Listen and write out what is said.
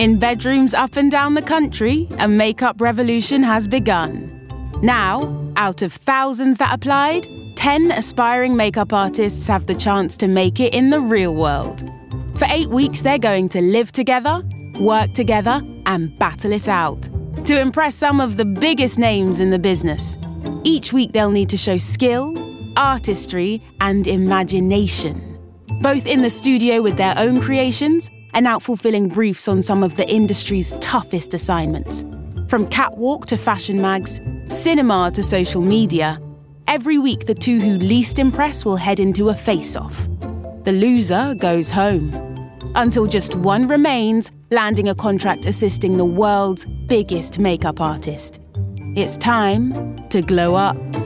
In bedrooms up and down the country, a makeup revolution has begun. Now, out of thousands that applied, 10 aspiring makeup artists have the chance to make it in the real world. For 8 weeks, they're going to live together, work together, and battle it out to impress some of the biggest names in the business. Each week, they'll need to show skill, artistry, and imagination, both in the studio with their own creations and out fulfilling briefs on some of the industry's toughest assignments. From catwalk to fashion mags, cinema to social media, every week the two who least impress will head into a face-off. The loser goes home, until just one remains, landing a contract assisting the world's biggest makeup artist. It's time to glow up.